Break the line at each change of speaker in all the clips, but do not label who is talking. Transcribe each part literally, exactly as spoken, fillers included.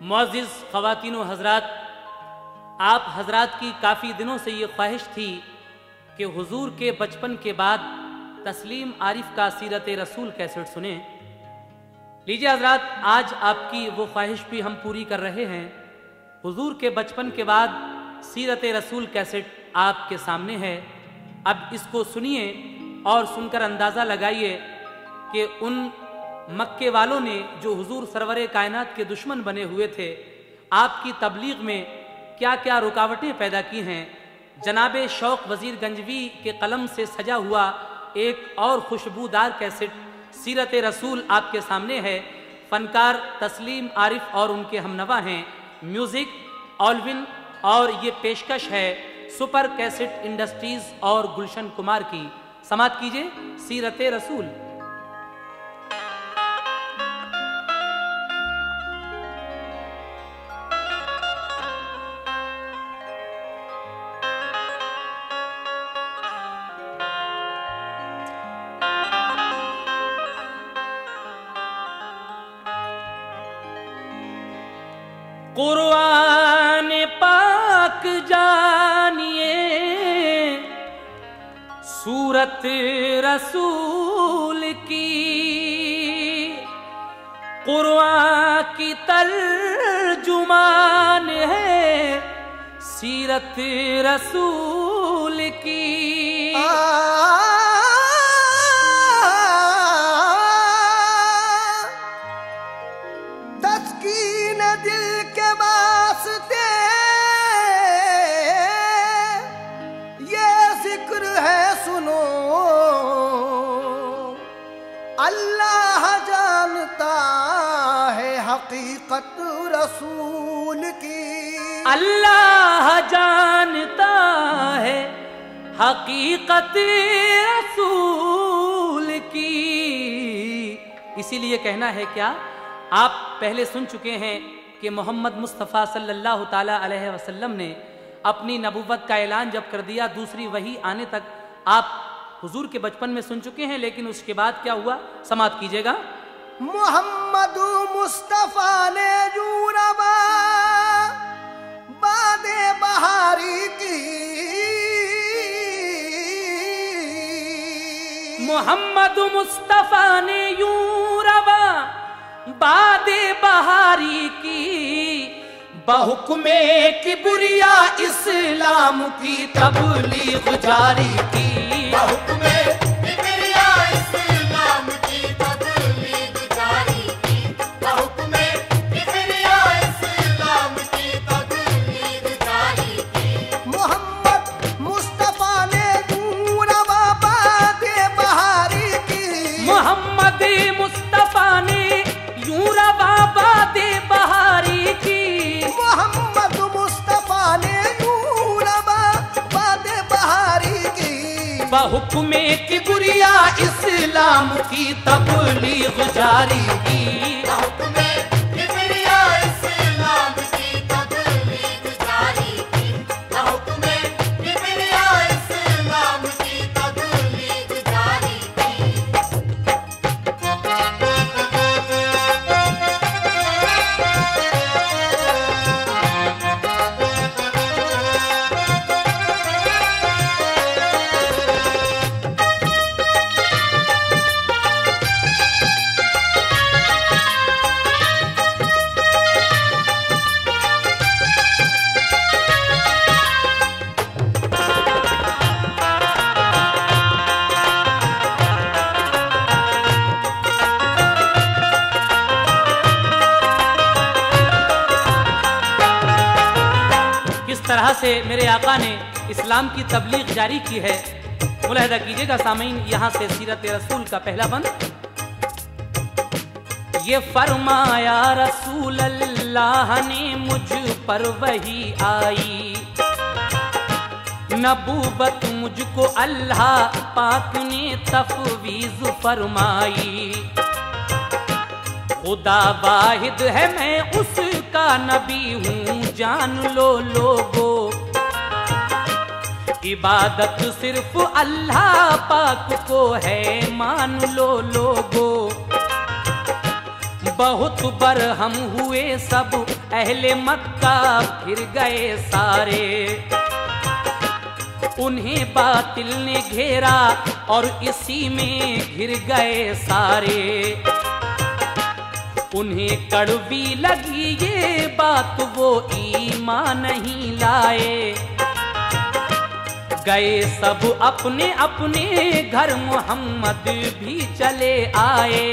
मुअज़्ज़िज़ ख़वातीन व हज़रात, आप हज़रात की काफ़ी दिनों से ये ख्वाहिश थी कि हुजूर के बचपन के बाद तस्लीम आरिफ का सीरत रसूल कैसेट सुने। लीजिए हज़रात, आज आपकी वो ख्वाहिश भी हम पूरी कर रहे हैं। हुजूर के बचपन के बाद सीरत रसूल कैसेट आपके सामने है। अब इसको सुनिए और सुनकर अंदाज़ा लगाइए कि उन मक्के वालों ने जो हुजूर सरवरे कायनात के दुश्मन बने हुए थे, आपकी तबलीग में क्या क्या रुकावटें पैदा की हैं। जनाबे शौक वज़ीर गंजवी के कलम से सजा हुआ एक और खुशबूदार कैसेट सीरत रसूल आपके सामने है। फनकार तस्लीम आरिफ और उनके हमनवा हैं। म्यूज़िक ऑलविन और ये पेशकश है सुपर कैसेट इंडस्ट्रीज़ और गुलशन कुमार की। समात कीजिए सीरत रसूल। कुरान पाक जानिए, सूरत रसूल की, कुरान की तर्जुमान है सीरत रसूल की।
अल्लाह जानता है हकीकत रसूल की,
अल्लाह जानता है हकीकत रसूल की। इसीलिए कहना है क्या, आप पहले सुन चुके हैं कि मोहम्मद मुस्तफ़ा सल्लल्लाहु ताला अलैहि वसल्लम ने अपनी नबुव्वत का ऐलान जब कर दिया, दूसरी वही आने तक आप हुजूर के बचपन में सुन चुके हैं। लेकिन उसके बाद क्या हुआ, समाप्त कीजिएगा।
मोहम्मद मुस्तफा ने यूरबा बादे बहारी की,
मोहम्मद मुस्तफा ने यूरबा बादे बहारी की, बहुक्मे किबरिया इस्लाम की तबलीग जारी की,
बहुक्मे किबरिया इस्लाम की तबलीग जारी की, बहुक्मे किबरिया इस्लाम की तबलीग जारी की।
मोहम्मद मुस्तफा ने यूरबा बादे बहारी की,
मोहम्मद मुस्तफा ने यूरबा बादे बहारी की,
मोहम्मद मुस्तफा ने यूरबा बादे बहारी की,
बहुक्मे किबरिया इस्लाम की तबलीग जारी की,
बहुक्मे किबरिया इस्लाम की तबलीग जारी की, बहुक्मे किबरिया इस्लाम की तबलीग जारी की।
तरह से मेरे आका ने इस्लाम की तबलीग जारी की है। मुलाहिदा कीजिएगा सामीन, यहाँ से सीरत रसूल का पहला बंद। ये फरमाया रसूल अल्लाह ने मुझ पर वही आई, नबूबत मुझको अल्लाह पाक ने तफवीज फरमाई, खुदा वाहिद है मैं उसका नबी हूँ जान लो लोगो, इबादत सिर्फ अल्लाह पाक को है मान लो लोगो, बहुत बरहम हुए सब अहले मक्का, फिर गए सारे। उन्हें बातिल ने घेरा और इसी में घिर गए सारे। उन्हें कड़वी लगी ये बात, वो ईमान नहीं लाए। गए सब अपने अपने घर, मोहम्मद भी चले आए।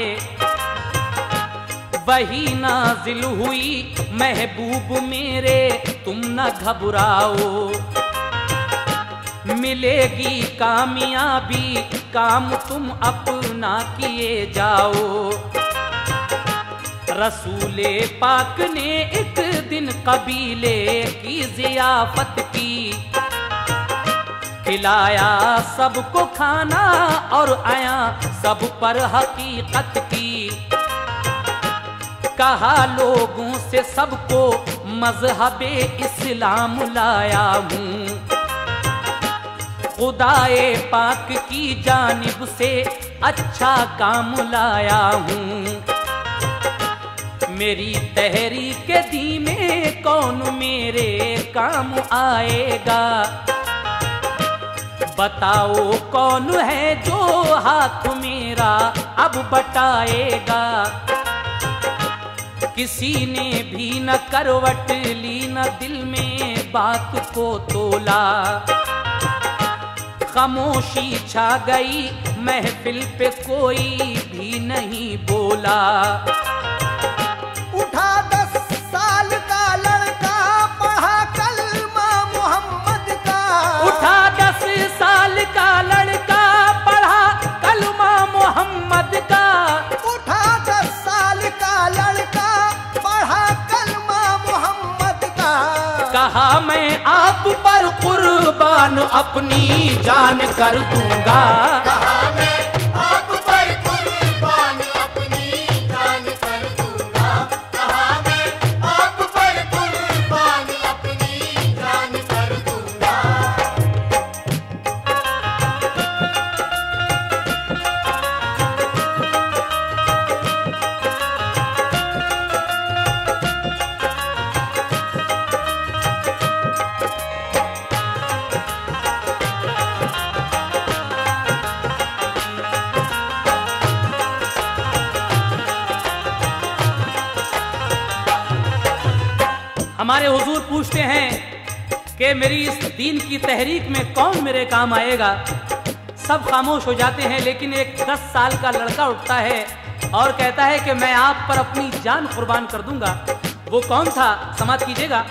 वही नाजिल हुई महबूब मेरे, तुम न घबराओ। मिलेगी कामयाबी, काम तुम अपना किए जाओ। रसूले पाक ने एक दिन कबीले की जियाफत की। खिलाया सबको खाना और आया सब पर हकीकत की। कहा लोगों से सबको मजहबे इस्लाम लाया हूँ। खुदाए पाक की जानिब से अच्छा काम लाया हूँ। मेरी तहरीक दीने कौन मेरे काम आएगा। बताओ कौन है जो हाथ मेरा अब बटाएगा। किसी ने भी न करवट ली, न दिल में बात को तोला। खामोशी छा गई महफिल पे, कोई भी नहीं बोला।
उठा दस साल का लड़का, पढ़ा कलमा मोहम्मद का।
उठा दस साल का लड़का, पढ़ा कलमा मोहम्मद का।
उठा दस साल का लड़का, पढ़ा कलमा मोहम्मद का।
कहा मैं आप पर कुर्बान अपनी जान कर दूंगा।
कहा मैं आप पर कुर्बान अपनी जान कर दूंगा। कहा मैं आप पर कुर्बान अपनी जान कर दूंगा।
हमारे हुजूर पूछते हैं कि मेरी इस दीन की तहरीक में कौन मेरे काम आएगा। सब खामोश हो जाते हैं, लेकिन एक दस साल का लड़का उठता है और कहता है कि मैं आप पर अपनी जान कुर्बान कर दूंगा। वो कौन था, समाप्त कीजिएगा।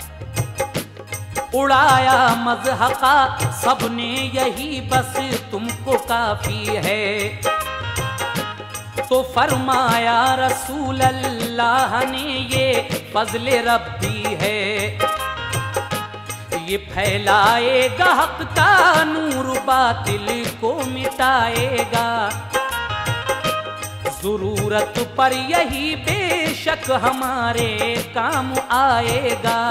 उड़ाया मजहका सबने यही, बस तुमको काफी है। तो फरमाया रसूल अल्लाह ने ये फजले रब्बी है। ये फैलाएगा हक का नूर, बातिल को मिटाएगा। जरूरत पर यही बेशक हमारे काम आएगा।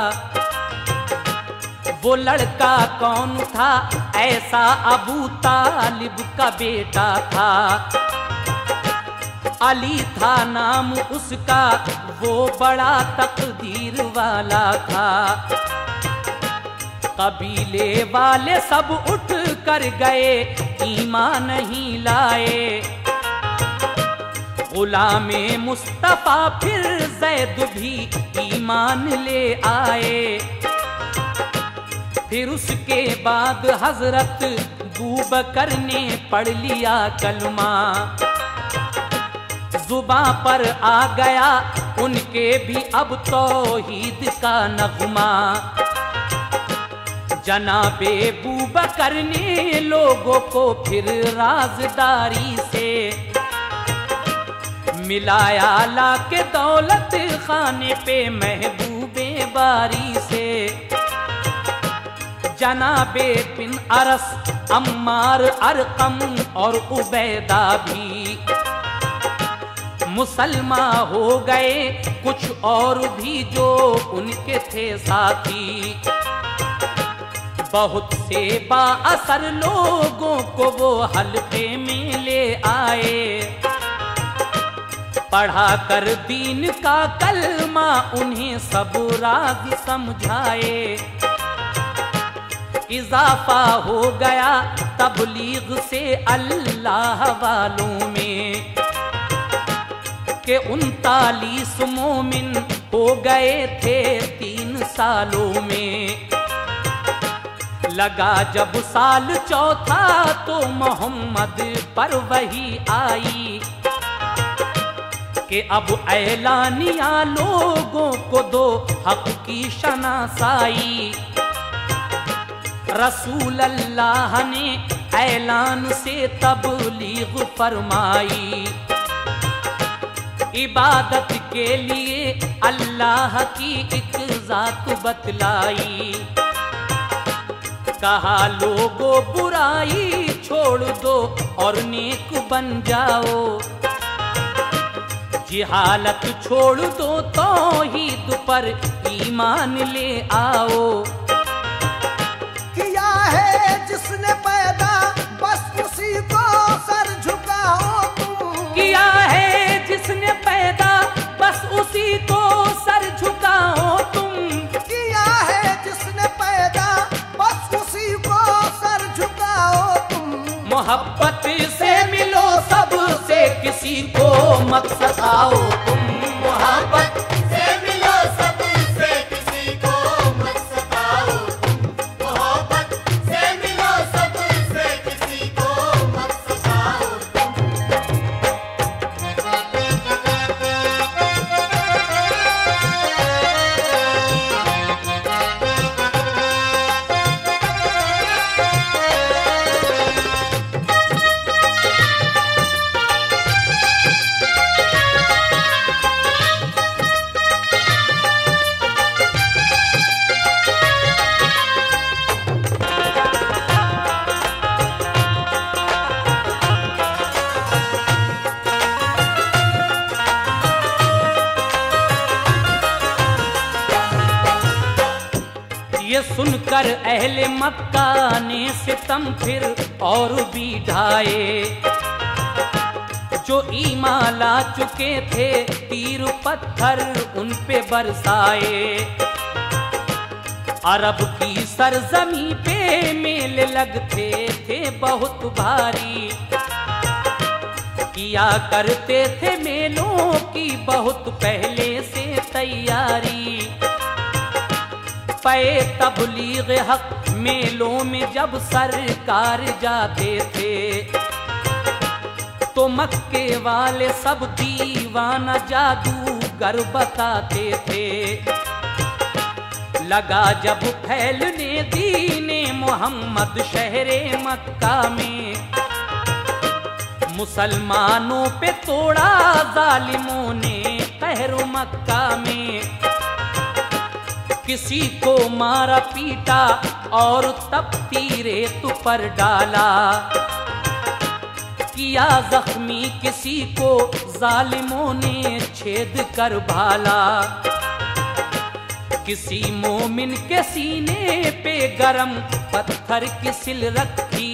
वो लड़का कौन था, ऐसा अबू तालिब का बेटा था। अली था नाम उसका, वो बड़ा तकदीर वाला था। कबीले वाले सब उठ कर गए, ईमान नहीं लाए। गुलामे मुस्तफा फिर जैद भी ईमान ले आए। फिर उसके बाद हजरत बूबकर ने पढ़ लिया कलमा। जुबां पर आ गया उनके भी अब तौहीद का नगमा। जनाबे बूबकर ने लोगों को फिर राजदारी से मिलाया, लाके दौलत खाने पे महबूबे बारी से। जनाबे बिन अरस, अम्मार, अरकम और उबैदा भी मुसलमान हो गए, कुछ और भी जो उनके थे साथी। बहुत से बाअसर लोगों को वो हल्के में ले आए। पढ़ा कर दीन का कलमा उन्हें सब राज समझाए। इजाफा हो गया तबलीग से अल्लाह वालों में के उनतालीस मोमिन हो गए थे तीन सालों में। लगा जब साल चौथा तो मोहम्मद पर वही आई कि अब ऐलानिया लोगों को दो हक की शनासाई। रसूल अल्लाह ने ऐलान से तबलीग फरमाई। इबादत के लिए अल्लाह की एक जात बतलाई। कहा लोगों बुराई छोड़ दो और नेक बन जाओ। जिहालत छोड़ दो तौहीद पर ईमान ले आओ।
किया है जिसने पैदा बस उसी को सर झुकाओ तुम।
किया है जिसने पैदा बस उसी को सर झुकाओ तुम।
किया है जिसने पैदा बस उसी को सर झुकाओ तुम।
मोहब्बत से मिलो सबसे किसी को मत सताओ तुम।
मोहब्बत से मिलो सबसे किसी को मत सताओ तुम। मोहब्बत से मिलो सबसे किसी को मत सताओ तुम।
ये सुनकर अहले मक्का ने सितम फिर और भी ढाए। जो ईमान ला चुके थे तीर पत्थर उन पे बरसाए। अरब की सरजमी पे मेले लगते थे बहुत भारी। किया करते थे मेलों की बहुत पहले से तैयारी। पे तबलीग हक मेलों में जब सरकार जाते थे तो मक्के वाले सब दीवाना जादूगर बताते थे। लगा जब फैलने दीने मोहम्मद शहरे मक्का में। मुसलमानों पे तोड़ा जालिमों ने कहर मक्का में। किसी को मारा पीटा और तब तीरे तु पर डाला। किया जख्मी किसी को जालिमों ने छेद कर भाला। किसी मोमिन के सीने पे गरम पत्थर की सिल रखी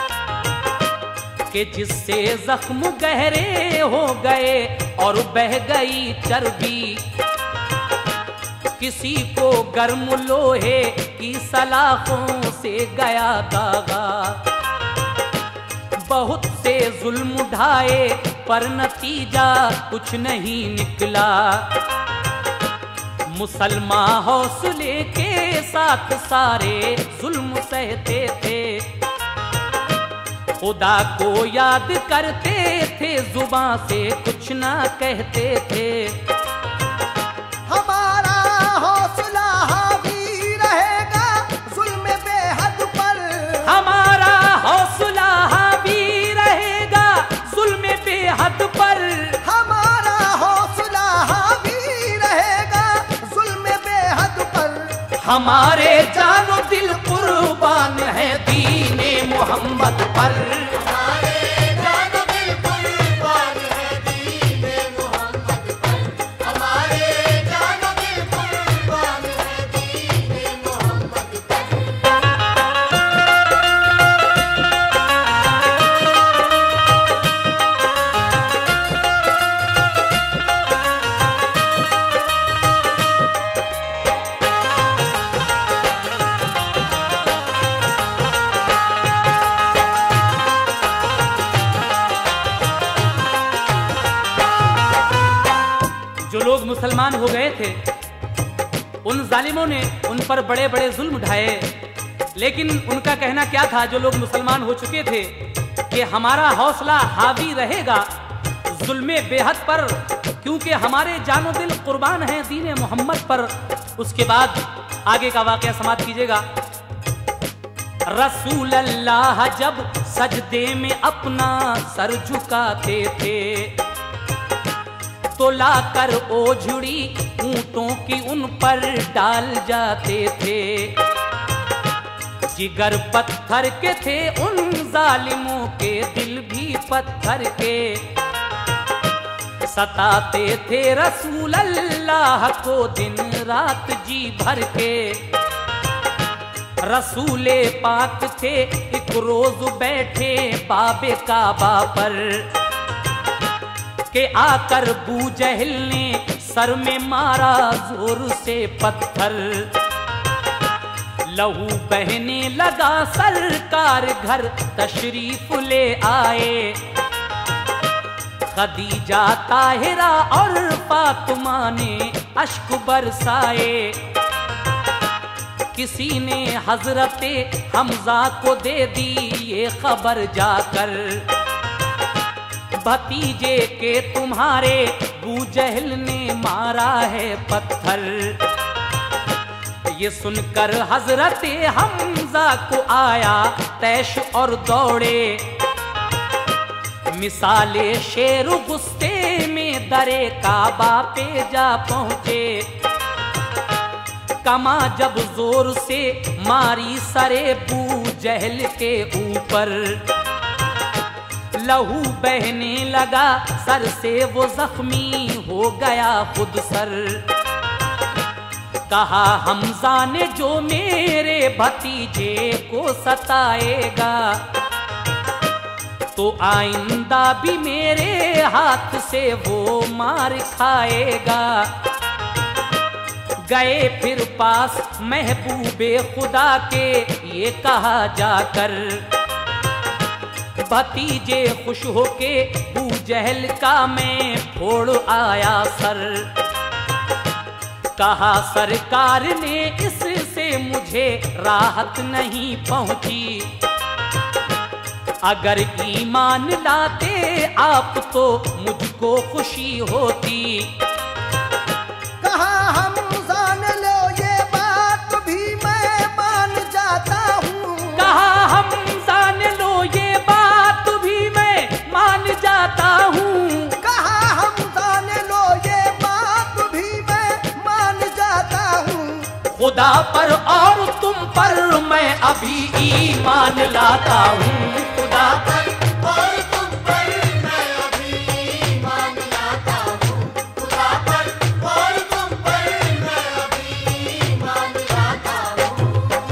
कि जिससे जख्म गहरे हो गए और बह गई चर्बी। किसी को गर्म लोहे की सलाखों से गया दागा। बहुत से जुल्म उठाए पर नतीजा कुछ नहीं निकला। मुसलमान हौसले के साथ सारे जुल्म सहते थे। खुदा को याद करते थे जुबां से कुछ ना कहते थे।
हमारा हौसला हावी रहेगा जुल्म बेहद पर।
हमारा हौसला हावी रहेगा जुल्म बेहद पर।
हमारा हौसला हावी रहेगा जुल्म बेहद पर।
हमारे जानो दिल कुर्बान है दीने मोहम्मद पर।
हमारे जानो दिल कुर्बान है दीने मोहम्मद पर। हमारे जानो दिल कुर्बान है दीने मोहम्मद पर।
मुसलमान हो गए थे, उन जालिमों ने उन पर बड़े बड़े जुल्म ढाए, लेकिन उनका कहना क्या था, जो लोग मुसलमान हो चुके थे, कि हमारा हौसला हावी रहेगा जुल्मे बेहद पर, क्योंकि हमारे जानो दिल कुर्बान हैं दीन मोहम्मद पर। उसके बाद आगे का वाकया समाप्त कीजिएगा। रसूल अल्लाह जब सजदे में अपना सर झुकाते थे, तो लाकर ओझड़ी ऊंटों की उन पर डाल जाते थे। जिगर पत्थर के थे उन जालिमों के, दिल भी पत्थर के, सताते थे रसूल अल्लाह को दिन रात जी भर के। रसूले पाक थे एक रोज बैठे बाबे काबा पर, के आकर बू जहल ने सर में मारा जोर से पत्थर। लहू बहने लगा सरकार घर तशरीफ ले आए। खदीजा ताहिरा और फातिमा ने अश्क बरसाए। किसी ने हजरते हमजा को दे दी ये खबर जाकर, भतीजे के तुम्हारे बू जहल ने मारा है पत्थर। ये सुनकर हजरते हमजा को आया तैश और दौड़े। मिसाले शेर गुस्से में दरे काबा पे जा पहुंचे। कमा जब जोर से मारी सरे बू जहल के ऊपर, लहू बहने लगा सर से वो जख्मी हो गया खुद सर। कहा हमजा ने जो मेरे भतीजे को सताएगा, तो आइंदा भी मेरे हाथ से वो मार खाएगा। गए फिर पास महबूबे खुदा के ये कहा जाकर, भतीजे खुश होके बू जहल का मैं फोड़ आया सर। कहा सरकार ने इससे मुझे राहत नहीं पहुंची, अगर ईमान लाते आप तो मुझको खुशी होती।
कहा हम जान लो ये बात भी मैं मान जाता हूँ।
कहा हम जान लो ये बात भी मैं मान जाता हूँ।
कहा हम जान लो ये बात भी मैं मान जाता हूँ।
खुदा पर और तुम पर मैं अभी ईमान लाता हूँ। खुदा पर
और तुम पर मैं अभी ईमान लाता हूँ। खुदा पर और तुम पर मैं अभी ईमान लाता हूँ।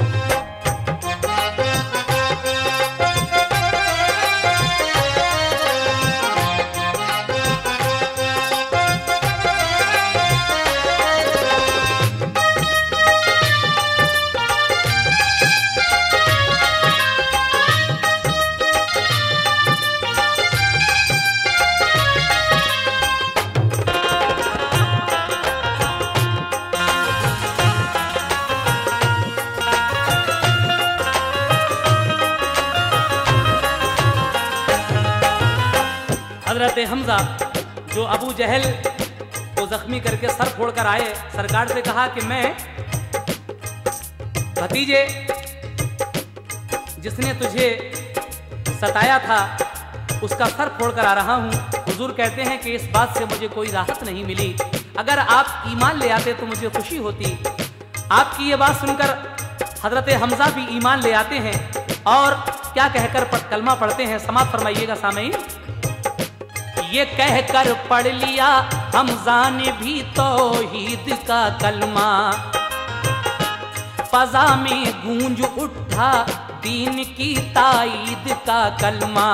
हजरत हमजा जो अबू जहल को जख्मी करके सर फोड़कर आए, सरकार से कहा कि मैं भतीजे जिसने तुझे सताया था उसका सर फोड़कर आ रहा हूँ। हुजूर कहते हैं कि इस बात से मुझे कोई राहत नहीं मिली, अगर आप ईमान ले आते तो मुझे खुशी होती। आपकी ये बात सुनकर हजरत हमजा भी ईमान ले आते हैं और क्या कहकर कलमा पढ़ते हैं, समाप्त फरमाइएगा सामईन। ये कहकर पढ़ लिया हमजा ने भी तौहीद का कलमा, फजा में गूंज उठा दीन की ताईद का कलमा।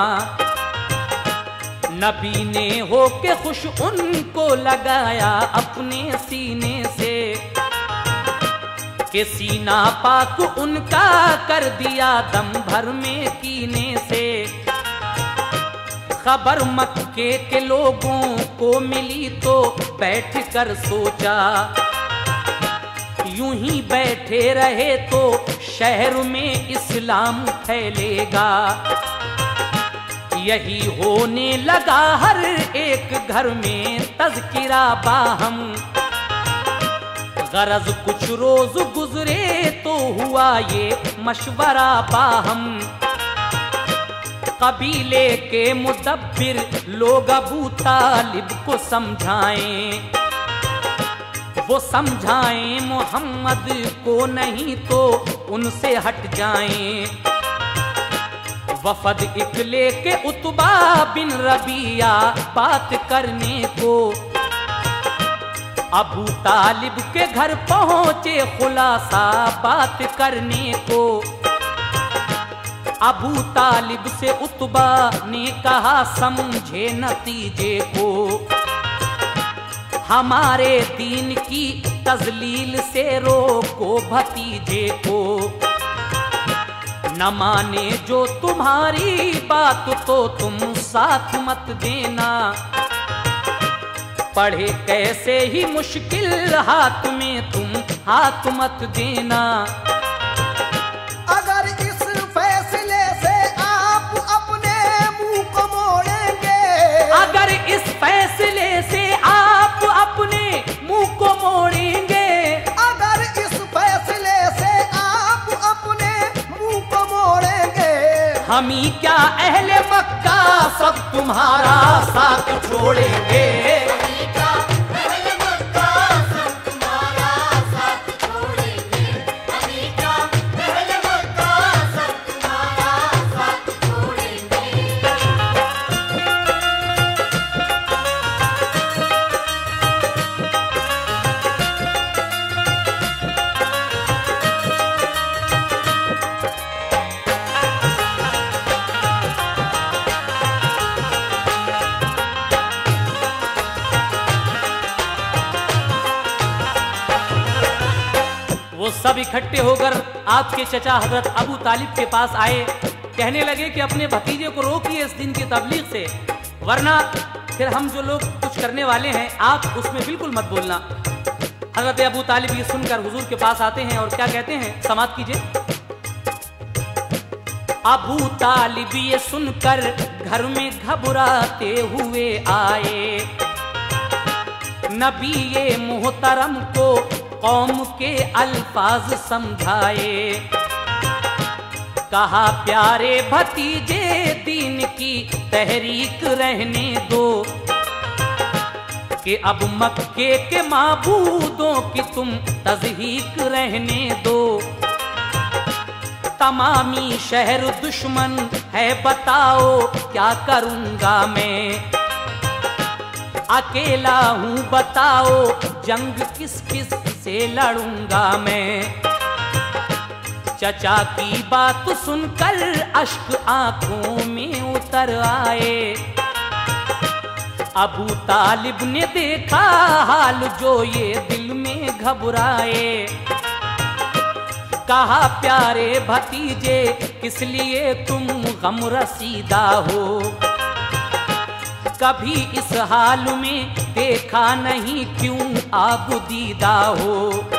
नबी ने होके खुश उनको लगाया अपने सीने से, कि सीना पाक उनका कर दिया दम भर में कीने से। खबर मक्के के लोगों को मिली तो बैठ कर सोचा, यूं ही बैठे रहे तो शहर में इस्लाम फैलेगा। यही होने लगा हर एक घर में तज़किरा बाहम, गरज कुछ रोज गुजरे तो हुआ ये मशवरा बाहम। कबीले के मुदब्बिर लोग अबू तालिब को समझाएं, वो समझाएं मोहम्मद को नहीं तो उनसे हट जाएं। वफद इकले के उतबा बिन रबिया बात करने को, अबू तालिब के घर पहुंचे खुलासा बात करने को। अबू तालिब से उतबा ने कहा समझे नतीजे को, हमारे दीन की तजलील से रोको भतीजे को। न माने जो तुम्हारी बात तो तुम साथ मत देना, पढ़े कैसे ही मुश्किल हाथ में तुम हाथ मत देना।
अगर इस फैसले से आप अपने मुंह को मोड़ेंगे,
अगर इस फैसले से आप अपने मुंह को मोड़ेंगे,
अगर इस फैसले से आप अपने मुंह को मोड़ेंगे,
हम ही क्या अहले मक्का सब तुम्हारा साथ छोड़ेंगे। वो सब इकट्ठे होकर आपके चचा हजरत अबू तालिब के पास आए, कहने लगे कि अपने भतीजे को रोकिए इस दिन की तबलीग से, वरना फिर हम जो लोग कुछ करने वाले हैं आप उसमें बिल्कुल मत बोलना। हजरत अबू तालिब ये सुनकर हुजूर के पास आते हैं और क्या कहते हैं, समाअत कीजिए। अबू तालिब ये सुनकर घर में घबराते हुए आए, नबी ये मोहतरम को कौम के अल्फाज समझाए। कहा प्यारे भतीजे दीन की तहरीक रहने दो, कि अब मक्के के माबूदों की तुम तज़हीक रहने दो। तमामी शहर दुश्मन है बताओ क्या करूंगा मैं, अकेला हूँ बताओ जंग किस किस से लड़ूंगा मैं। चचा की बात सुनकर अश्क आंखों में उतर आए, अबू तालिब ने देखा हाल जो ये दिल में घबराए। कहा प्यारे भतीजे किस लिए तुम गम रसीदा हो, कभी इस हाल में देखा नहीं क्यों आबुदीदा हो।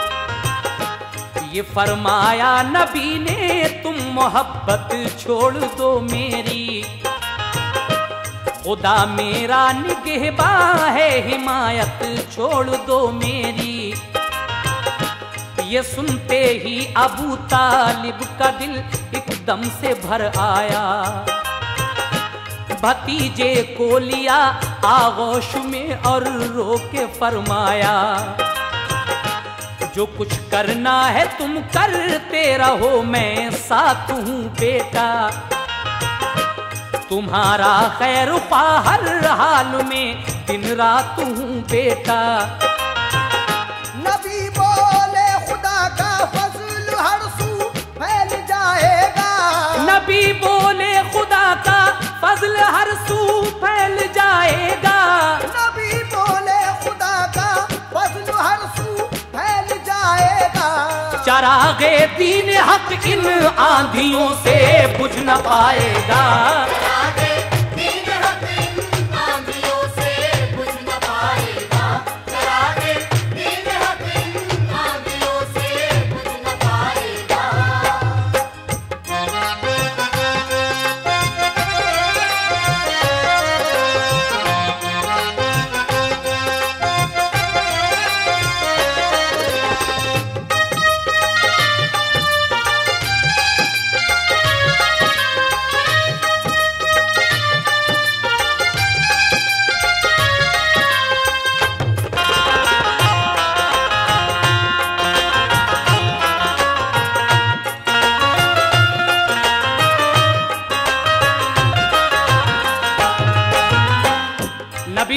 ये फरमाया नबी ने तुम मोहब्बत छोड़ दो मेरी, खुदा मेरा निगहबान है हिमायत छोड़ दो मेरी। ये सुनते ही अबू तालिब का दिल एकदम से भर आया, भतीजे को लिया आगोश में और रो के फरमाया, जो कुछ करना है तुम करते रहो मैं साथ हूँ बेटा, तुम्हारा खैर पा हर हाल में दिन रात हूँ बेटा।
नबी बोले खुदा का फजल हर सू फैल जाएगा,
नबी बोले खुदा का फजल हर सू फैल जाएगा,
नबी बोले खुदा का फजल हर सू फैल जाएगा।
चरागे दीन हक इन आंधियों से बुझ न पाएगा,
दीन हक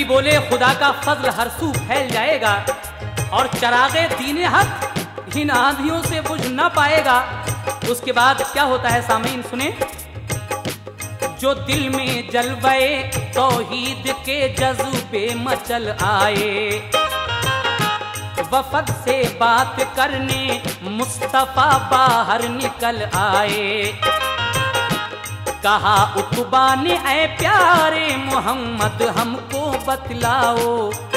बोले खुदा का फजल हर सू फैल जाएगा और चरागे दीने हक इन आंधियों से बुझ ना पाएगा। उसके बाद क्या होता है सामीन सुने। जो दिल में जलवे तौहीद के जज्बे मचल आए, वफद से बात करने मुस्तफा बाहर निकल आए। कहा उतबा ने ऐ प्यारे मोहम्मद हमको बतलाओ,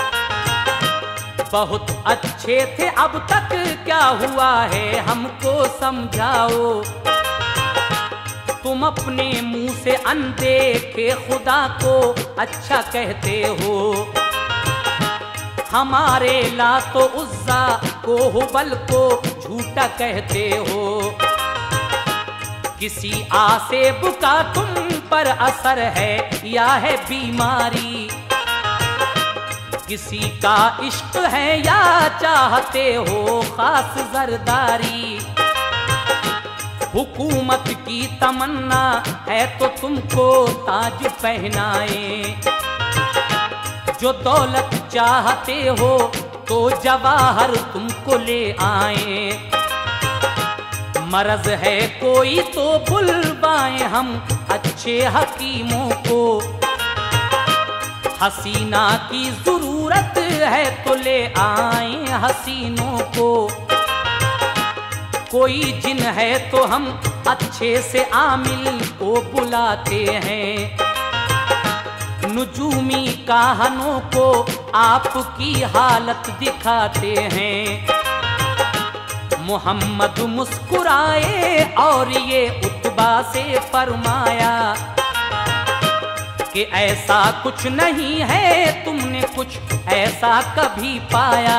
बहुत अच्छे थे अब तक क्या हुआ है हमको समझाओ। तुम अपने मुंह से अनदेखे खुदा को अच्छा कहते हो, हमारे लातो उज़्ज़ा को हुबल को झूठा कहते हो। किसी आसेब का तुम पर असर है या है बीमारी, किसी का इश्क है या चाहते हो खास जरदारी। हुकूमत की तमन्ना है तो तुमको ताज पहनाए, जो दौलत चाहते हो तो जवाहर तुमको ले आए। मरज है कोई तो बुलवाएं हम अच्छे हकीमों को, हसीना की जरूरत है तो ले आए हसीनों को। कोई जिन है तो हम अच्छे से आमिल को बुलाते हैं, नुजूमी कहानों को आपकी हालत दिखाते हैं। मोहम्मद मुस्कुराए और ये उतबा से फरमाया कि ऐसा कुछ नहीं है तुमने कुछ ऐसा कभी पाया।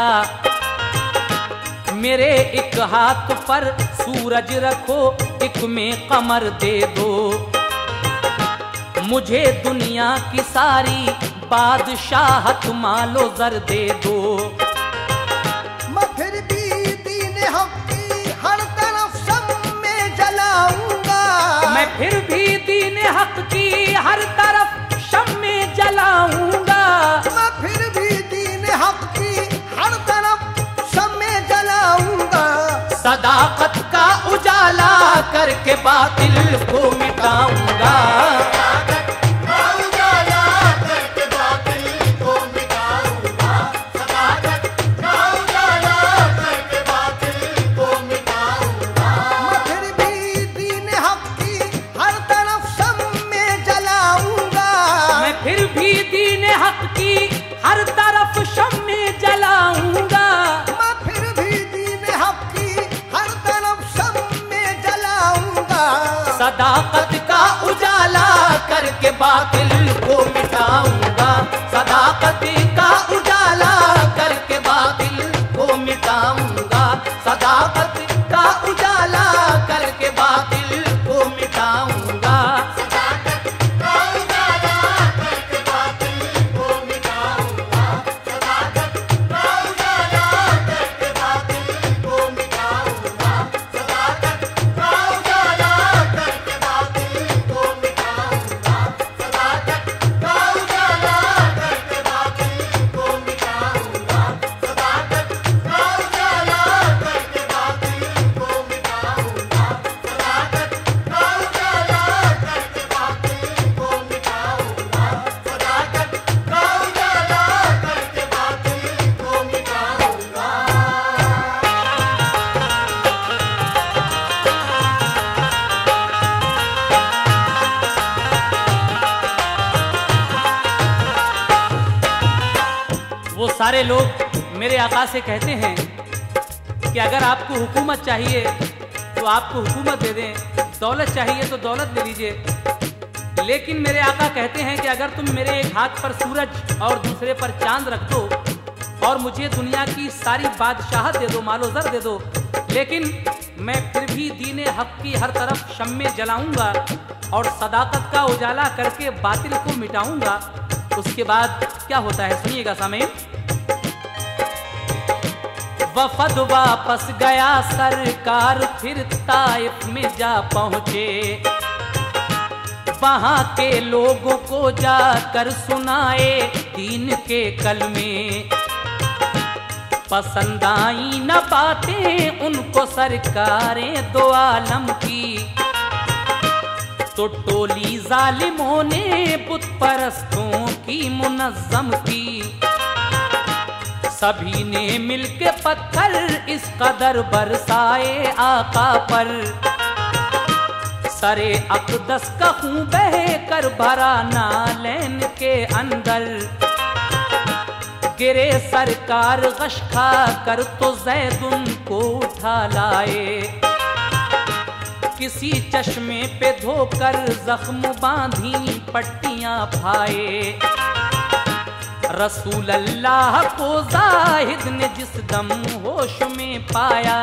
मेरे एक हाथ पर सूरज रखो, एक में कमर दे दो, मुझे दुनिया की सारी बादशाहत मालो जर दे दो।
मैं फिर भी दीन हक की हर तरफ शम्मे जलाऊंगा,
मैं फिर भी दीन हक की हर तरफ शम्मे जलाऊंगा।
मैं फिर भी दीन हक की हर तरफ शम्मे जलाऊंगा।
सदाकत का उजाला करके बातिल को मिटाऊंगा। हर तरफ शम्मे जलाऊंगा,
मैं फिर भी दीन हक की हर तरफ शम्मे जलाऊंगा।
सदाकत का उजाला करके बातिल को मिटाऊंगा। सदाकत का उजाला करके बातिल को मिटाऊंगा। सदाकत का उजाला करके बातिल को मिटाऊंगा। वो सारे लोग मेरे आका से कहते हैं कि अगर आपको हुकूमत चाहिए तो आपको हुकूमत दे दें, दौलत चाहिए तो दौलत ले लीजिए। लेकिन मेरे आका कहते हैं कि अगर तुम मेरे एक हाथ पर सूरज और दूसरे पर चांद रख दो और मुझे दुनिया की सारी बादशाहत दे दो, मालो जर दे दो, लेकिन मैं फिर भी दीने हक की हर तरफ शम्मे जलाऊंगा और सदाकत का उजाला करके बातिल को मिटाऊंगा। उसके बाद क्या होता है सुनिएगा सामीन। वफद वापस गया सरकार फिर ताइफ में जा पहुंचे, वहां के लोगों को जाकर सुनाए दीन के कलमे। पसंद आई न बातें उनको सरकारें दो आलम की, तो टोली जालिमों ने बुत परस्तों की मुनज्जम की। सभी ने मिलके पत्थर इस कदर बरसाए आका पर, सरे अक़दस का खून बह कर भरा नालैन के अंदर। गिरे सरकार गश खा कर तो ज़ैद उनको उठा लाए, किसी चश्मे पे धोकर जख्म बांधी पट्टियां भाए। रसूल अल्लाह को जाहिद ने जिस दम होश में पाया,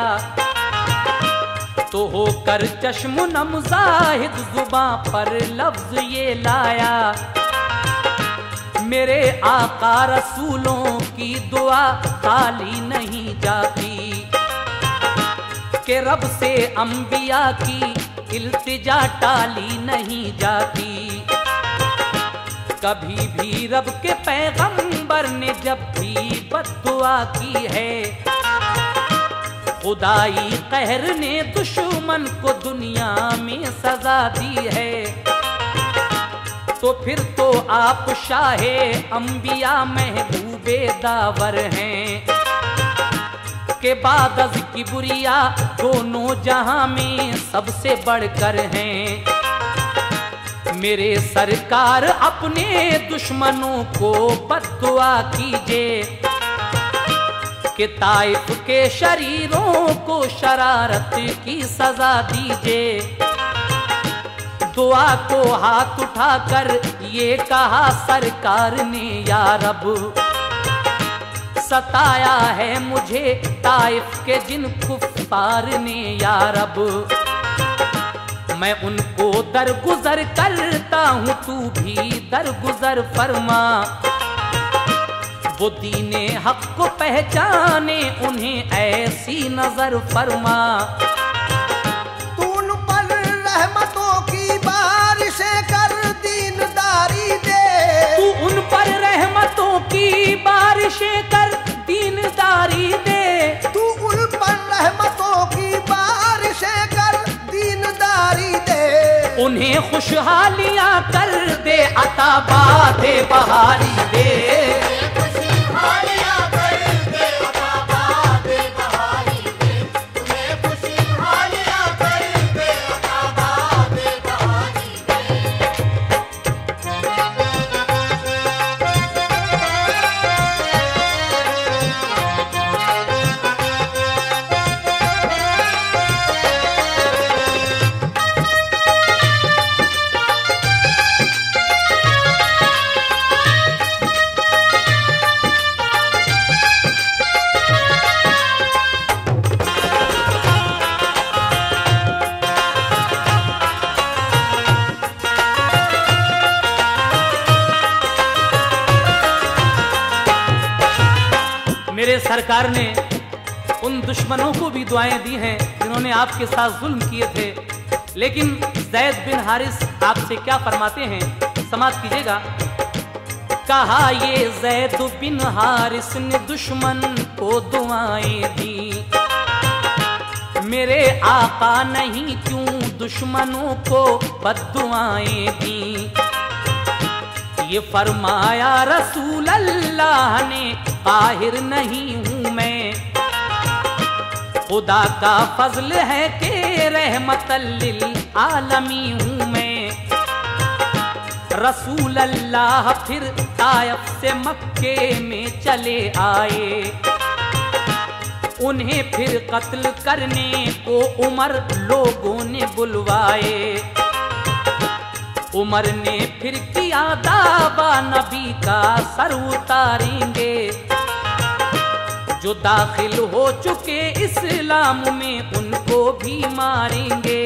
तो होकर चश्म नम जाहिद जुबां पर लफ्ज ये लाया। मेरे आका रसूलों की दुआ खाली नहीं जाती, कि रब से अंबिया की इल्तिजा टाली नहीं जाती। कभी भी रब के पैगंबर ने जब भी बद्दुआ की है, खुदाई कहर ने दुश्मन को दुनिया में सजा दी है। तो फिर तो आप शाहे अंबिया महबूबे दावर हैं, के बाद अज़ की बुरिया दोनों जहां में सबसे बढ़कर हैं। मेरे सरकार अपने दुश्मनों को बद्दुआ कीजिए, कि ताइफ के शरीरों को शरारत की सजा दीजिए। दुआ को हाथ उठाकर ये कहा सरकार ने, या रब सताया है मुझे ताइफ के जिन कुफ्फार ने। या रब मैं उनको दरगुजर करता हूँ, तू भी दरगुजर फरमा। वो दीने हक को पहचाने, उन्हें ऐसी नजर फरमा।
तू उन पर रहमतों की बारिशें कर दीनदारी दे,
तू उन पर रहमतों की बारिशें कर दीनदारी दे।
तू उन पर रहमतों की बारिशें कर दीनदारी दे।
उन्हें खुशहालियां कर दे, अता बादे बहारी दे।
खुशहालियां कर दे, अता बादे बहारी दे। उन्हें खुशहालियां कर दे, अता बादे बहारी
मेरे सरकार ने उन दुश्मनों को भी दुआएं दी हैं जिन्होंने आपके साथ जुल्म किए थे। लेकिन ज़ैद बिन हारिस आपसे क्या फरमाते हैं, समाप्त कीजिएगा। कहा ये ज़ैद बिन हारिस ने दुश्मन को दुआएं दी, मेरे आका नहीं क्यों दुश्मनों को बद्दुआएं दी। ये फरमाया रसूल अल्लाह ने, काहिर नहीं हूं मैं, खुदा का फजल है कि रहमतल लिल आलमी हूं मैं। रसूल अल्लाह फिर ताइफ से मक्के में चले आए, उन्हें फिर कत्ल करने को उमर लोगों ने बुलवाए। उमर ने फिर किया दावा नबी का सर उतारेंगे, जो दाखिल हो चुके इस्लाम में उनको भी मारेंगे।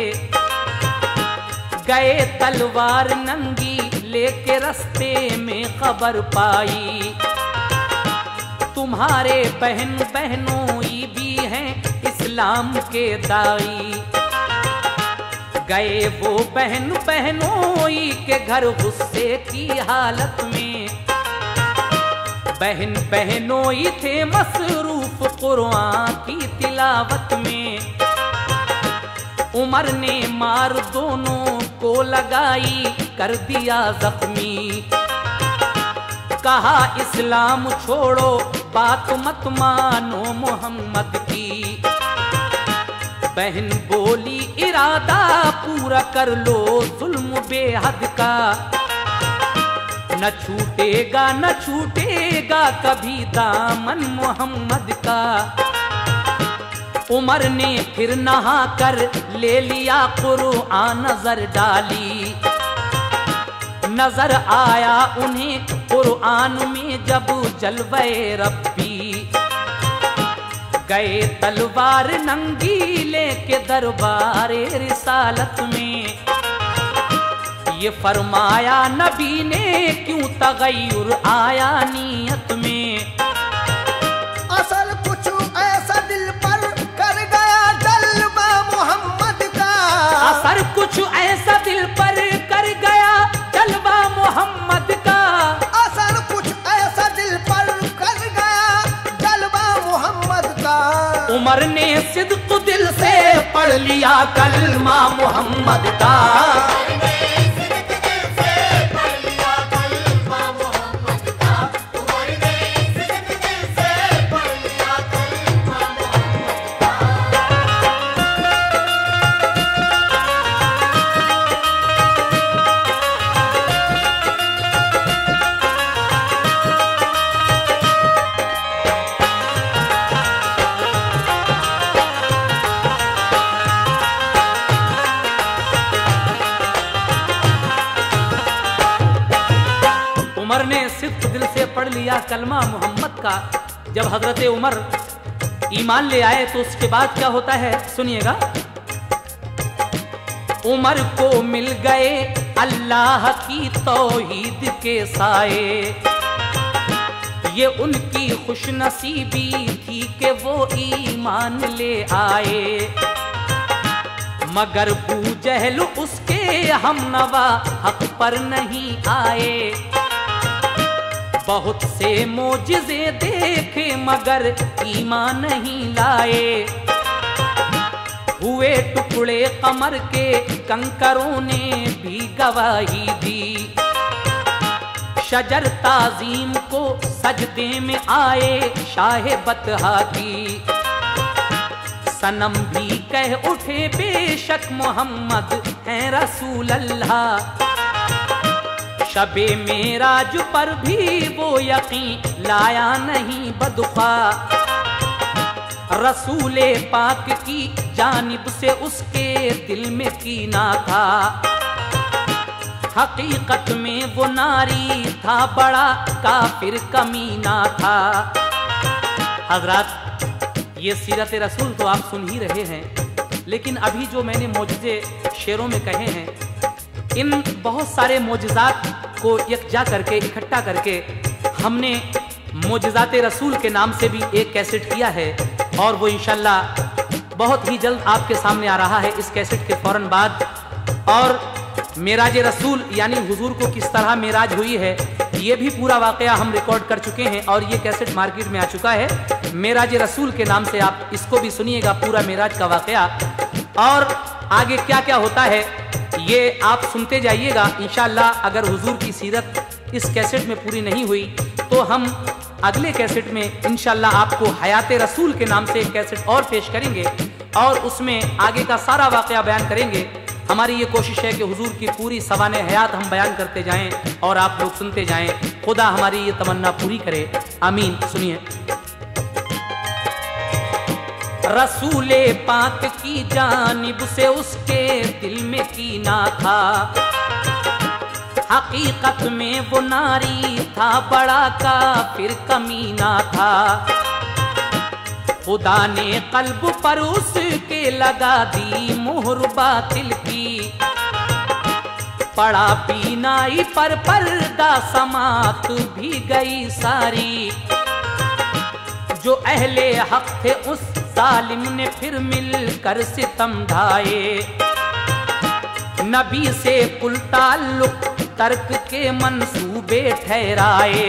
गए तलवार नंगी लेके रास्ते में खबर पाई, तुम्हारे बहन बहनों भी हैं इस्लाम के दाई। गए वो बहन बहनोई के घर गुस्से की हालत में। बहन बहनोई थे मसरूफ कुरान की तिलावत में। उमर ने मार दोनों को लगाई कर दिया जख्मी। कहा इस्लाम छोड़ो बात मत मानो मोहम्मद की। बहन बोली इरादा पूरा कर लो जुल्म बेहद का। न छूटेगा न छूटेगा कभी दामन मोहम्मद का। उमर ने फिर नहा कर ले लिया कुरान नजर डाली। नजर आया उन्हें कुरान में जब जलवे रब्बी। गए तलवार नंगी लेके दरबारे रिसालत में। ये फरमाया नबी ने क्यों तगय्युर आया नियत में।
असल कुछ ऐसा दिल पर कर गया जलवा मोहम्मद का।
असर कुछ ऐसा दिल पर कर गया जलवा मोहम्मद का।
असर कुछ ऐसा दिल पर कर गया जलवा मोहम्मद का।
उमर ने सिद्क दिल से पढ़ लिया कलमा मोहम्मद का। उमर ने सिद्क दिल से पढ़ लिया कलमा मोहम्मद का। जब हजरत उमर ईमान ले आए तो उसके बाद क्या होता है सुनिएगा। उमर को मिल गए अल्लाह की तौहीद के साए। ये उनकी खुशनसीबी थी कि वो ईमान ले आए। मगर बू जहल उसके हमनवा हक पर नहीं आए। बहुत से मोजिज़े देखे मगर ईमान नहीं लाए। हुए टुकड़े कमर के कंकरों ने भी गवाही दी। शजर ताजीम को सजदे में आए शाहे बतहा की। सनम भी कह उठे बेशक मोहम्मद हैं रसूल अल्लाह। शबे मेराज पर भी वो यकीन लाया नहीं बदुखा। रसूले पाक की जानिब से उसके दिल में कीना था। हकीकत में वो नारी था बड़ा काफिर कमीना था। हजरात ये सीरत रसूल तो आप सुन ही रहे हैं, लेकिन अभी जो मैंने मौजूदे शेरों में कहे हैं इन बहुत सारे मोजिज़ात को यकजा करके इकट्ठा करके हमने मोजिज़ात रसूल के नाम से भी एक कैसेट किया है और वो इंशाल्लाह बहुत ही जल्द आपके सामने आ रहा है इस कैसेट के फौरन बाद। और मेराज रसूल यानी हुजूर को किस तरह मेराज हुई है ये भी पूरा वाकया हम रिकॉर्ड कर चुके हैं और ये कैसेट मार्केट में आ चुका है। मेराज रसूल के नाम से आप इसको भी सुनिएगा, पूरा मेराज का वाकया। और आगे क्या क्या होता है ये आप सुनते जाइएगा इंशाअल्लाह। अगर हुजूर की सीरत इस कैसेट में पूरी नहीं हुई तो हम अगले कैसेट में इंशाअल्लाह आपको हयात रसूल के नाम से एक कैसेट और पेश करेंगे और उसमें आगे का सारा वाकया बयान करेंगे। हमारी ये कोशिश है कि हुजूर की पूरी सवाने हयात हम बयान करते जाएं और आप लोग सुनते जाएं। खुदा हमारी ये तमन्ना पूरी करे, आमीन। सुनिए। रसूले पाक की जानिब से उसके दिल में कीना था। हकीकत में वो नारी था बड़ा काफिर कमीना था। खुदा ने कल्ब पर उसके लगा दी मोहर बातिल की। पड़ा बीनाई पर पर्दा समात भी गई सारी। जो अहले हक थे, उस जालिम ने फिर मिलकर सितम ढाए। जो अहले हक थे, उस जालिम ने फिर मिलकर सितम ढाए। खुदा ने कल्ब पर उसके लगा दी मोहर बातिल की। पड़ा बीनाई पर पर्दा समात भी गई सारी। जो अहले हक थे, उस जालिम ने फिर मिलकर सितम ढाए। खुदा ने कल्ब पर उसके लगा दी मोहर बातिल की। पड़ा बीनाई पर पर्दा समात भी गई सारी। जो अहले हक थे, उस जालिम ने फिर मिलकर सितम ढाए। नबी से कुल ताल्लुक तर्क के मंसूबे ठहराए।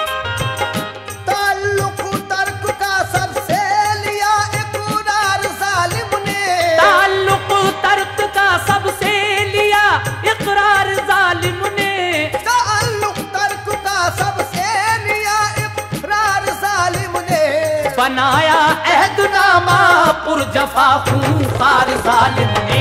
ताल्लुक तर्क का सबसे लिया इकरार जालिम ने।
ताल्लुक तर्क का सबसे लिया इकरार जालिम ने।
ताल्लुक तर्क का सबसे लिया इकरार जालिम ने।
बनाया अहदनामा पुरजफा खूंखार जालिम ने।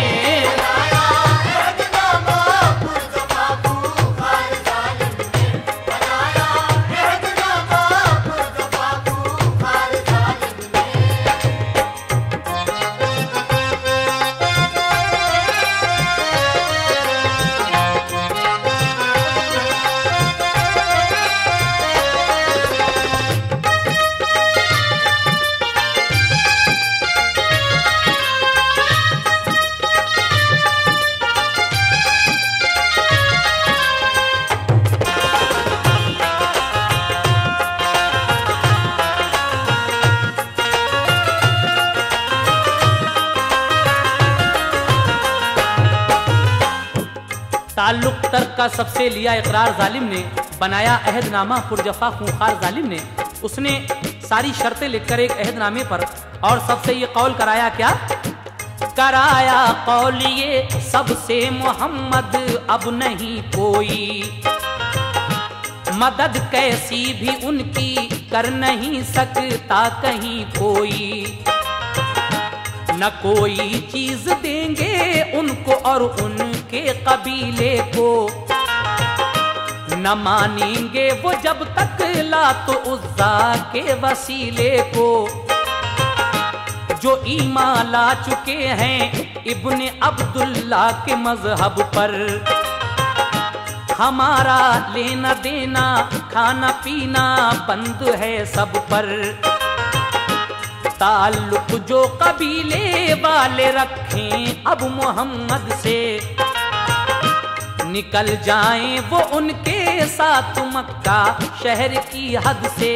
ताल्लुक तर्क का सबसे लिया इकरार जालिम ने। बनाया अहदनामा पुरजफा खूंखार जालिम ने। उसने सारी शर्तें लिखकर एक अहदनामे पर और सबसे ये कौल कराया, क्या कराया कौल ये सबसे मोहम्मद अब नहीं कोई, मदद कैसी भी उनकी कर नहीं सकता कहीं कोई। न कोई चीज देंगे उनको और उनके कबीले को, न मानेंगे वो जब तक लात उज़्ज़ा के वसीले को। जो ईमान ला चुके हैं इब्ने अब्दुल्ला के मजहब पर, हमारा लेना देना खाना पीना बंद है सब पर। ताल्लुक जो कबीले वाले रखें अब मोहम्मद से, निकल जाएं वो उनके साथ मक्का शहर की हद से।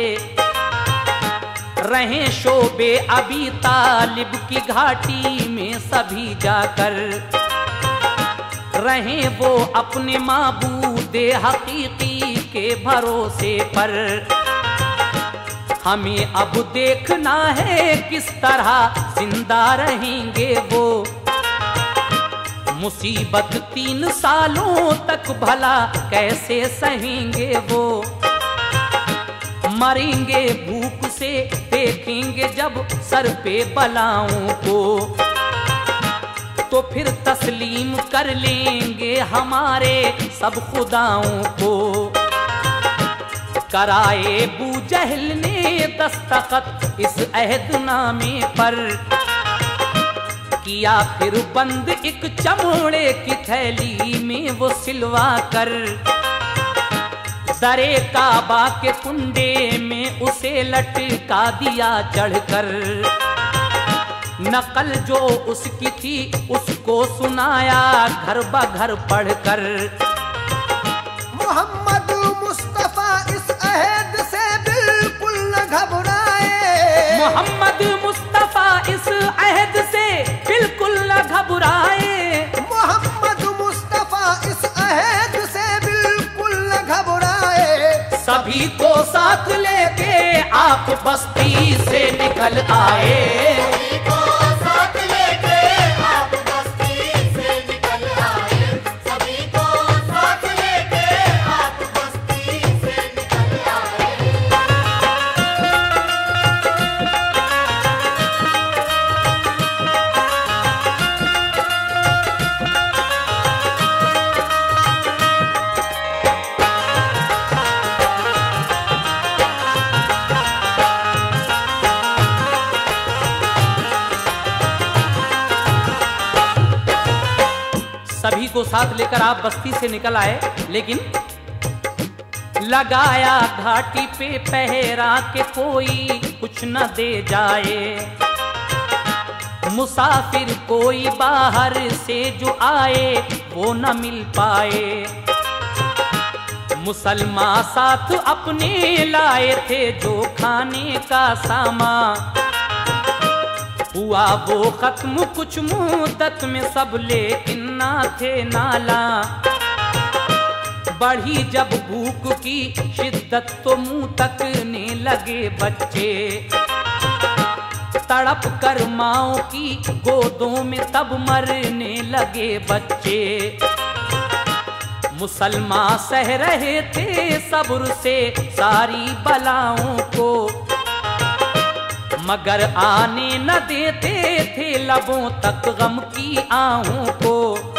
रहें शोबे अबी तालिब की घाटी में सभी जाकर, रहें वो अपने माबूदे हकीकी के भरोसे पर। हमें अब देखना है किस तरह जिंदा रहेंगे वो, मुसीबत तीन सालों तक भला कैसे सहेंगे वो। मरेंगे भूख से देखेंगे जब सर पे बलाओं को, तो फिर तस्लीम कर लेंगे हमारे सब खुदाओं को। कराए बू जहल ने दस्तखत इस अहदनामे पर, किया फिर बंद एक चमोड़े की थैली में वो सिलवा कर। दरे काबा के कुंडे में उसे लटका दिया चढ़कर। नकल जो उसकी थी उसको सुनाया घर ब घर पढ़कर।
मोहम्मद मुस्तफा इस अहद से बिल्कुल न घबराए।
मोहम्मद मुस्तफा इस अहद से बिल्कुल न घबराए।
मोहम्मद मुस्तफा इस अहद से बिल्कुल न घबराए।
सभी को साथ लेके आप बस्ती से निकल आए।
सभी को साथ लेके आप बस्ती से निकल आए। सभी को साथ लेके आप बस्ती से निकल आए।
सभी को साथ लेकर आप बस्ती से निकल आए, लेकिन लगाया घाटी पे पहरा के कोई कुछ न दे जाए। मुसाफिर कोई बाहर से जो आए वो न मिल पाए। मुसलमान साथ अपने लाए थे जो खाने का सामान, हुआ वो खत्म कुछ मुद्दत में सब लेकिन कितना थे नाला। बढ़ी जब भूख की शिद्दत तो मुंह तकने लगे बच्चे। तड़प कर माओ की गोदों में तब मरने लगे बच्चे। मुसलमान सह रहे थे सब्र से सारी बलाओं को, मगर आने न देते थे लबों तक गम की आहों को।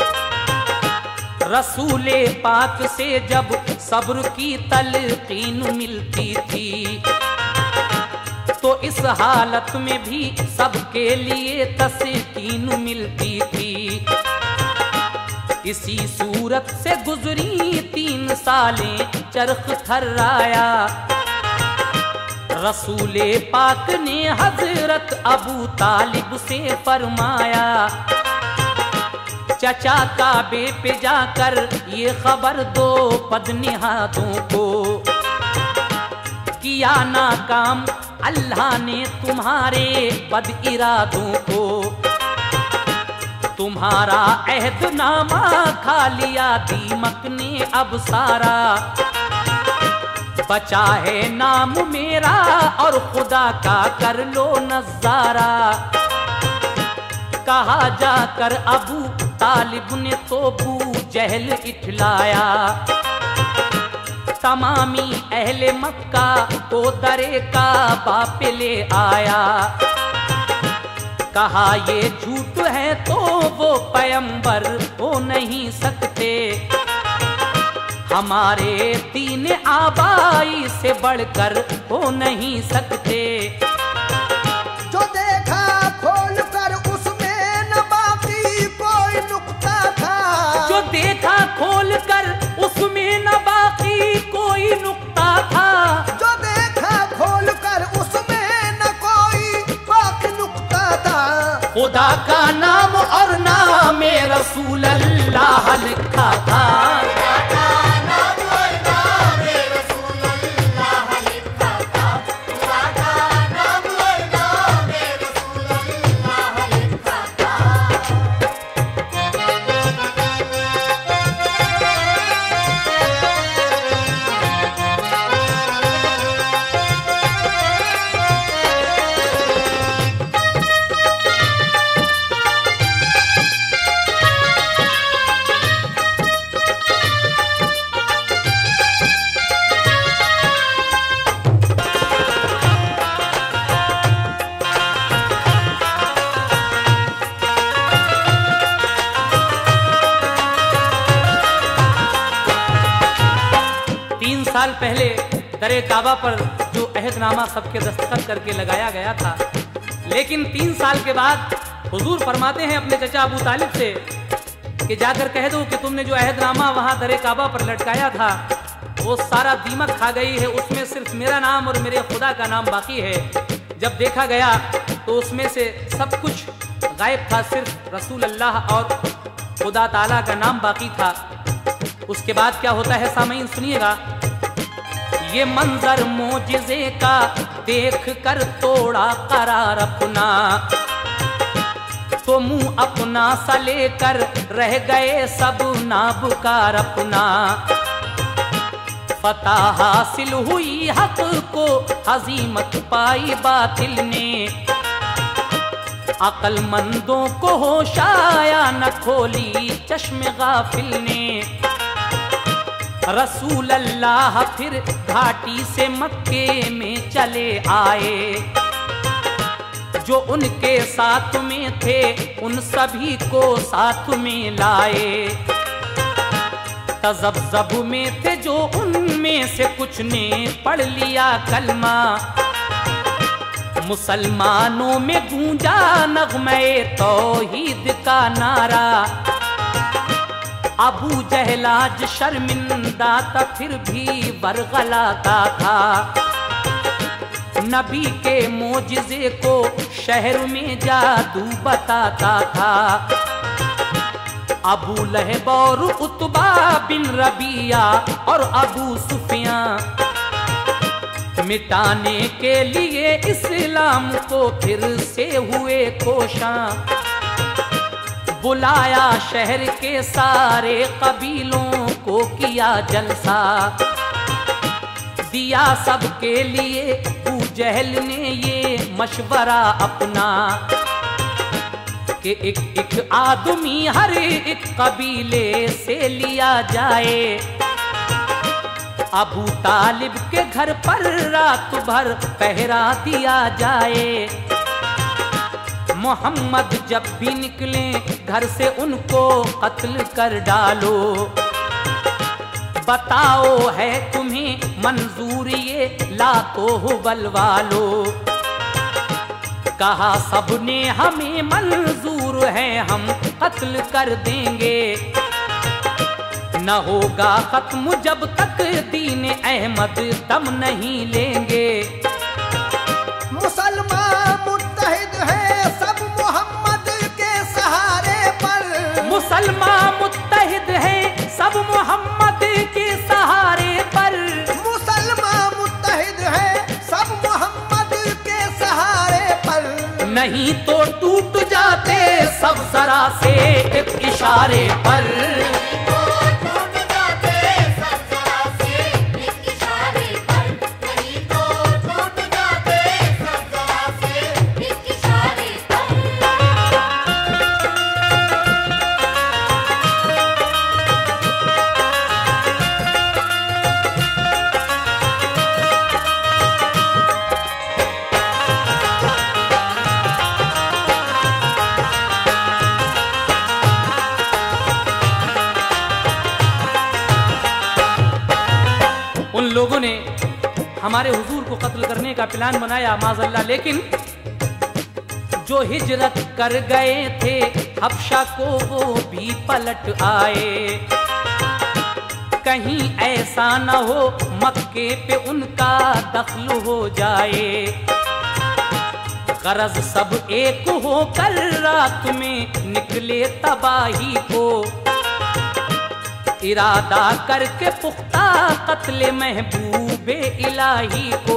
रसूले पाक से जब सब्र की तलकीन मिलती थी, तो इस हालत में भी सबके लिए तस्कीन मिलती थी। इसी सूरत से गुजरी तीन सालें चरख थर्राया। रसूले पाक ने हजरत अबू तालिब से फरमाया, चचा काबे पे जाकर ये खबर दो बदनिहातों को, किया नाकाम अल्लाह ने तुम्हारे बद इरादों को। तुम्हारा अहदनामा खा लिया दीमक ने अब सारा, बचा है नाम मेरा और खुदा का कर लो नजारा। कहा जाकर अबू तालिब ने तो बू जहल इठलाया। तमामी अहले मक्का को दरे का बाप ले आया। कहा ये झूठ है तो वो पैगंबर हो नहीं सकते, हमारे दीन आबाई से बढ़कर हो नहीं सकते।
जो देखा खोल कर उसमें न बाकी कोई नुक्ता था।
जो देखा खोल कर उसमें न बाकी कोई नुक्ता था।
जो देखा खोल कर उसमें न कोई बाकी नुक्ता था।
खुदा का नाम और नाम रसूल अल्लाह लिखा था। साल पहले दरे काबा पर जो अहदनामा सबके दस्तखत करके लगाया गया था, लेकिन तीन साल के बाद हुजूर फरमाते हैं अपने चचा अबू तालिब से कि जाकर कह दो कि तुमने जो अहदनामा वहां दरे काबा पर लटकाया था वो सारा दीमक खा गई है, उसमें सिर्फ मेरा नाम और मेरे खुदा का नाम बाकी है। जब देखा गया तो उसमें से सब कुछ गायब था, सिर्फ रसूल अल्लाह और खुदा ताला का नाम बाकी था। उसके बाद क्या होता है सामईन सुनिएगा। ये मंजर मोजिज़े का देख कर तोड़ा करार अपना, तो मुंह अपना सा लेकर रह गए सब नाबकार अपना। फतह हासिल हुई हक को हजीमत पाई बातिल ने, अक्लमंदों को होश आया न खोली चश्मे गाफिल ने। रसूल अल्लाह फिर घाटी से मक्के में चले आए, जो उनके साथ में थे उन सभी को साथ में लाए। तज़ब्ज़ब में थे जो उनमें से कुछ ने पढ़ लिया कलमा, मुसलमानों में गूंजा नग़्मे तौहीद का नारा। अबू जहल आज शर्मिंदा था फिर भी बरगलाता था, नबी के मोजिज़े को शहर में जादू बताता था। अबू लहब और उतबा बिन रबिया और अबू सुफियान मिटाने के लिए इस्लाम को फिर से हुए कोशां। बुलाया शहर के सारे कबीलों को, किया जलसा दिया सबके लिए। अबू जहल ने ये मशवरा अपना कि एक एक आदमी हर एक कबीले से लिया जाए। अबू तालिब के घर पर रात भर पहरा दिया जाए। मोहम्मद जब भी निकले घर से उनको कत्ल कर डालो। बताओ है तुम्हें मंजूर ये लातो हुबल वालो। कहा सबने हमें मंजूर है, हम कत्ल कर देंगे। न होगा खत्म जब तक दीन अहमद दम नहीं लेंगे।
मुसलमान मुत्तहिद है सब मोहम्मद के सहारे पर।
मुसलमान मुत्तहिद है सब मोहम्मद के सहारे पर।
मुसलमान मुत्तहिद है सब मोहम्मद के सहारे पर।
नहीं तो टूट जाते सब जरा से एक इशारे पर। उन लोगों ने हमारे हुजूर को कत्ल करने का प्लान बनाया माज़अल्लाह, लेकिन जो हिजरत कर गए थे हबशा को वो भी पलट आए। कहीं ऐसा न हो मक्के पे उनका दखल हो जाए। गरज सब एक होकर रात में निकले तबाही को। इरादा करके पुख्ता कत्ले महबूबे इलाही को।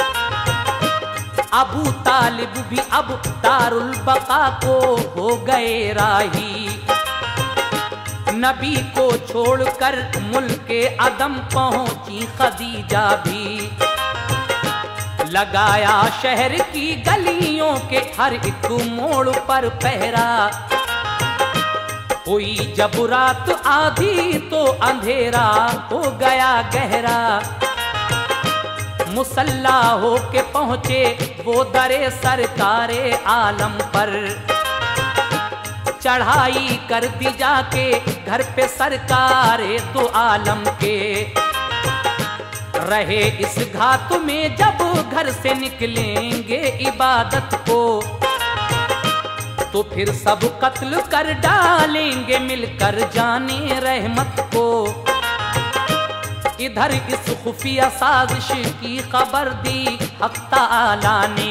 अबू तालिब भी अब दारुल बका को हो गए राही। नबी को छोड़कर मुल्के अदम पहुंची खदीजा भी। लगाया शहर की गलियों के हर एक मोड़ पर पहरा। हुई जब रात आधी तो अंधेरा हो गया गहरा। मुसल्ला हो के पहुंचे वो दरे सरकारे आलम पर। चढ़ाई कर दी जाके घर पे सरकारे दो आलम के। रहे इस घात में जब घर से निकलेंगे इबादत को। तो फिर सब कत्ल कर डालेंगे मिलकर जाने रहमत को। इधर इस खुफिया साजिश की खबर दी हक ताला ने।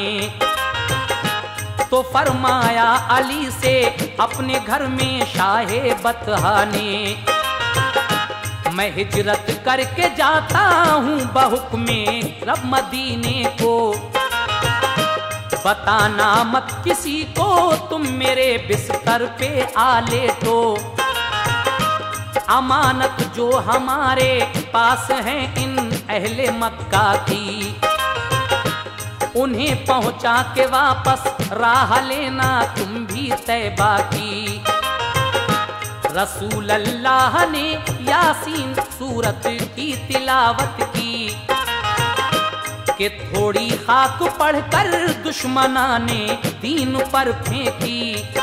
तो फरमाया अली से अपने घर में शाहे बतहा ने। मैं हिजरत करके जाता हूँ बहुक्मे रब मदीने को। बताना मत किसी को तुम मेरे बिस्तर पे आले तो। अमानत जो हमारे पास है इन अहले मक्का की। उन्हें पहुंचा के वापस राह लेना तुम भी तैबा की। रसूल अल्लाह ने यासीन सूरत की तिलावत की। कि थोड़ी खाक पढ़कर दुश्मना ने दीन पर फेंकी।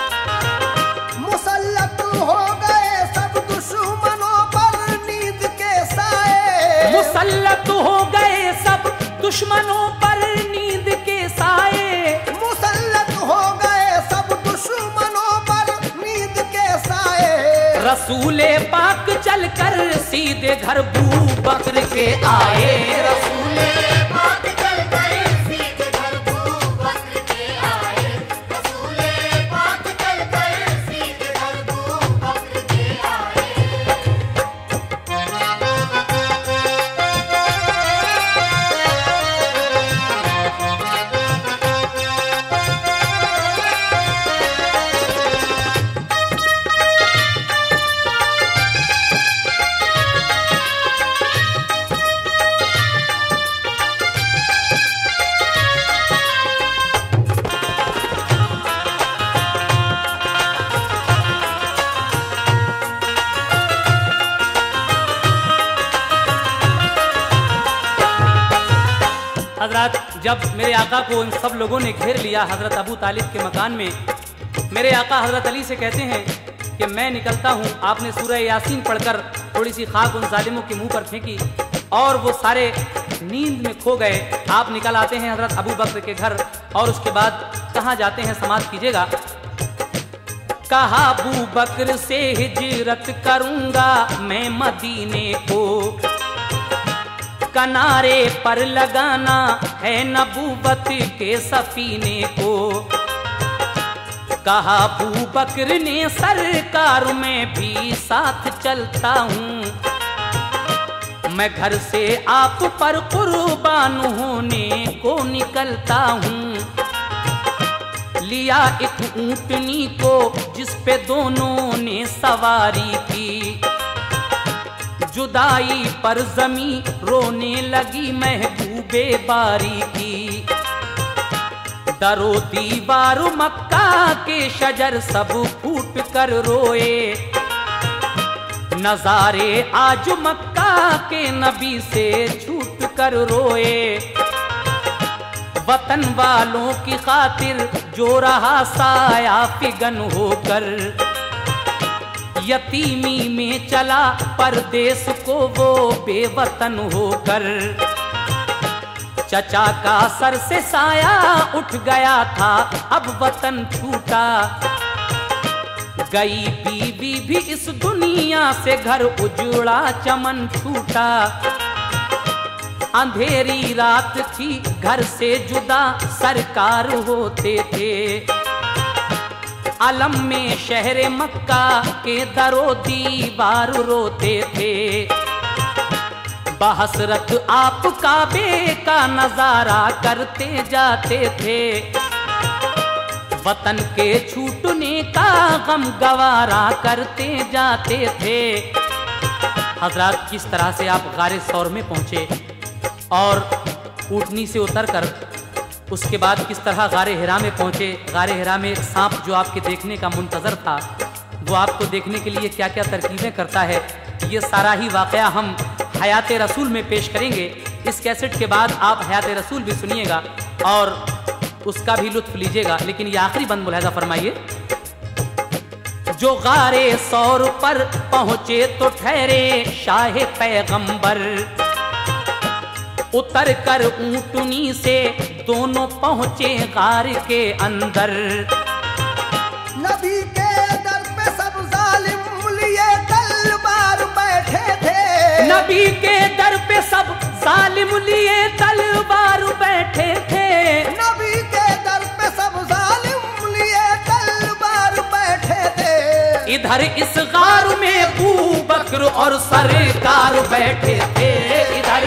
मुसल्लत हो गए सब दुश्मनों पर नींद के साए।
मुसल्लत हो गए सब दुश्मनों पर नींद के साए।
मुसल्लत हो गए सब दुश्मनों पर नींद के साए।
रसूले पाक चलकर सीधे घर बू बकर के आए।
रसूले पाक चलकर सीधे घर बू बकर के आए। रसूले पाक चलकर सीधे घर बू बकर के आए।
हजरत, जब मेरे आका को इन सब लोगों ने घेर लिया हजरत अबू तालिब के मकान में, मेरे आका हजरत अली से कहते हैं कि मैं निकलता हूँ। आपने सूरह यासीन पढ़कर थोड़ी सी खाक उन जालिमों के मुंह पर फेंकी और वो सारे नींद में खो गए। आप निकल आते हैं हजरत अबू बकर के घर और उसके बाद कहाँ जाते हैं समाप्त कीजिएगा। कहा अबू बकर से हिजरत करूंगा मैं मदीने को, किनारे पर लगाना है नबूवत के सफीने को। कहा अबू बकर ने सरकार में भी साथ चलता हूँ, मैं घर से आप पर कुर्बान होने को निकलता हूँ। लिया एक ऊंटनी को जिस पे दोनों ने सवारी की, जुदाई पर जमी रोने लगी महबूबे बारी की। दरो दीवार मक्का के शजर सब फूट कर रोए, नजारे आज मक्का के नबी से छूट कर रोए। वतन वालों की खातिर जो रहा साया फिगन होकर, यतीमी में चला परदेश को वो बेवतन होकर। चचा का सर से साया उठ गया था अब वतन छूटा, गई बीवी भी इस दुनिया से घर उजड़ा चमन छूटा। अंधेरी रात थी घर से जुदा सरकार होते थे, अलम में शहर मक्का के दरो दीवार रोते थे। बहसरत आप काबे का नजारा करते जाते थे, वतन के छूटने का गम गवारा करते जाते थे। हजरत, किस तरह से आप गारे सौर में पहुंचे और ऊँटनी से उतरकर उसके बाद किस तरह गारे हिरा में पहुंचे। गारे हिरा में एक सांप जो आपके देखने का मुंतजर था, वो आपको देखने के लिए क्या क्या तरकीबें करता है, ये सारा ही वाकया हम हयात रसूल में पेश करेंगे। इस कैसेट के बाद आप हयात रसूल भी सुनिएगा और उसका भी लुत्फ लीजिएगा। लेकिन ये आखिरी बंद मुलाहिजा फरमाइए। जो गारे सौर पर पहुंचे तो ठहरे शाह पैगंबर, उतर कर ऊंटनी से दोनों पहुंचे गार के अंदर।
नबी के दर पे सब जालिम लिए तलवार बैठे थे,
नबी के दर पे सब जालिम लिए तलवार बैठे थे।
नबी के दर पे सब जालिम लिए तलवार बैठे थे।
इधर इस गार में अबू बकर और सरकार बैठे थे, इधर